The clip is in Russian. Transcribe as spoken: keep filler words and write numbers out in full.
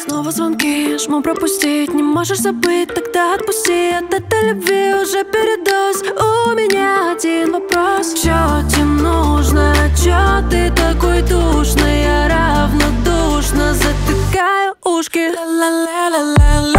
Снова звонки, жму пропустить. Не можешь забыть, тогда отпусти. От этой любви уже передоз. У меня один вопрос: чё тебе нужно? Чё ты такой душный? Я равнодушна, затыкаю ушки. Ла-ла-ла-ла-ла.